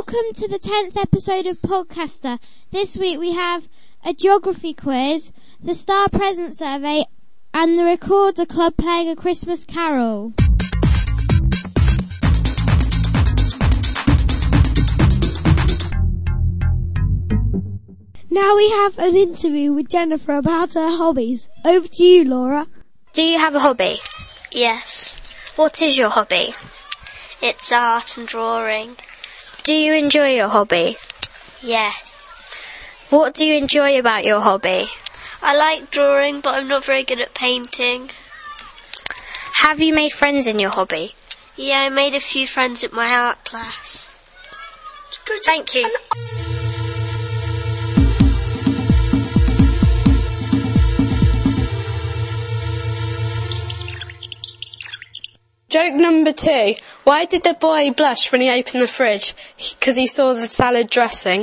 Welcome to the 10th episode of Podcaster. This week we have a geography quiz, the Star Present Survey, and the Recorder Club playing a Christmas carol. Now we have an interview with Jennifer about her hobbies. Over to you, Laura. Do you have a hobby? Yes. What is your hobby? It's art and drawing. Do you enjoy your hobby? Yes. What do you enjoy about your hobby? I like drawing, but I'm not very good at painting. Have you made friends in your hobby? Yeah, I made a few friends at my art class. Good. Thank you. Joke number 2. Why did the boy blush when he opened the fridge? Because he saw the salad dressing.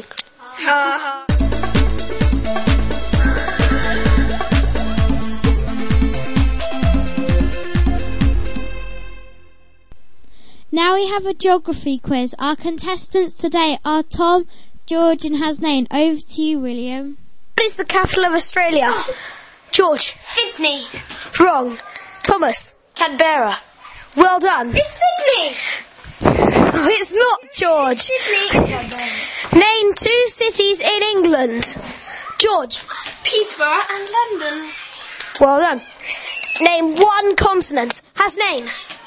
Now we have a geography quiz. Our contestants today are Tom, George and Hasnain. Over to you, William. What is the capital of Australia? George. Sydney. Wrong. Thomas. Canberra. Well done. It's Sydney. No, it's not, George. Sydney. Name 2 cities in England. George. Peterborough and London. Well done. Name 1 continent. Hasnain.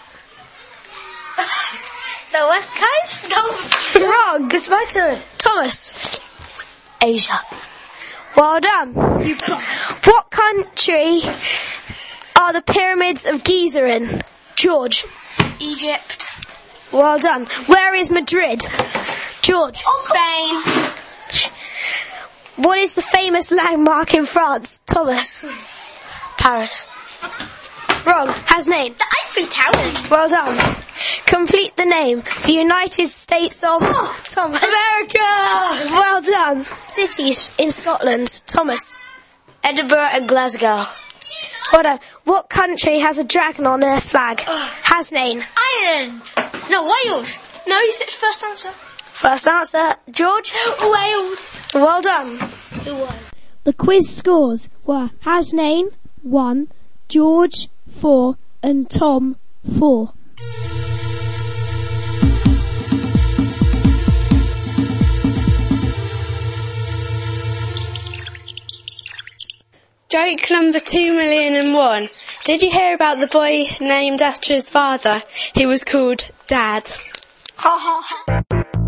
The West Coast? No. Wrong. It's my turn. Thomas. Asia. Well done. What country are the pyramids of Giza in? George. Egypt. Well done. Where is Madrid? George. Spain. What is the famous landmark in France? Thomas. Paris. Wrong. Hasnain. The Eiffel Tower. Well done. Complete the name. The United States of Thomas. America. Well done. Cities in Scotland. Thomas. Edinburgh and Glasgow. Well done. What country has a dragon on their flag? Hasnain. Ireland. No, Wales. No, you said first answer. First answer. George. Wales. Well done. Who won? The quiz scores were Hasnain 1, George 4 and Tom 4. Joke number 2,000,001. Did you hear about the boy named after his father? He was called Dad. Ha ha ha.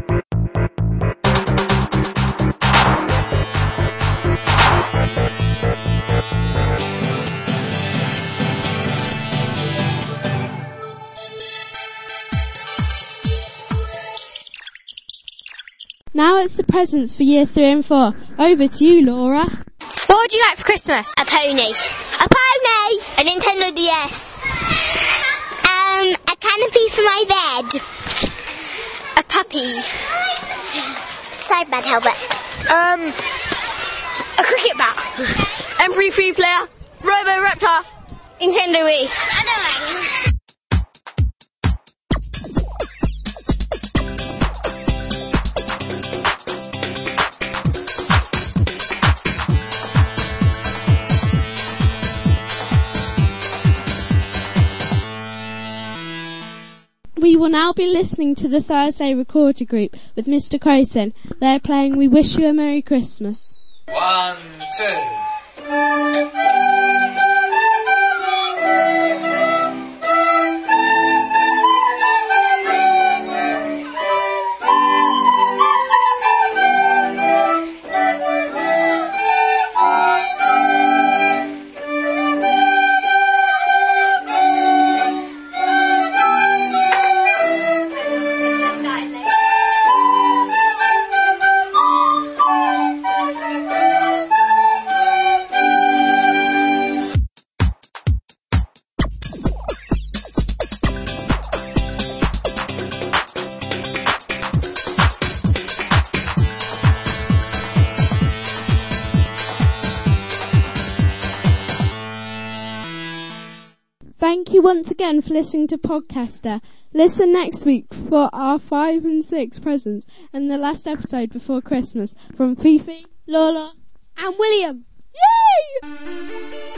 Now it's the presents for year 3 and 4. Over to you, Laura. What would you like for Christmas? A pony. A pony! A Nintendo DS. A canopy for my bed. A puppy. Sidebad helmet. A cricket bat. MP3 player. Robo-Raptor. Nintendo Wii. I know. We will now be listening to the Thursday Recorder Group with Mr. Crowson. They're playing We Wish You a Merry Christmas. 1, 2. once again for listening to Podcaster. Listen next week for our 5 and 6 presents and the last episode before Christmas from Fifi, Lola, and William. Yay!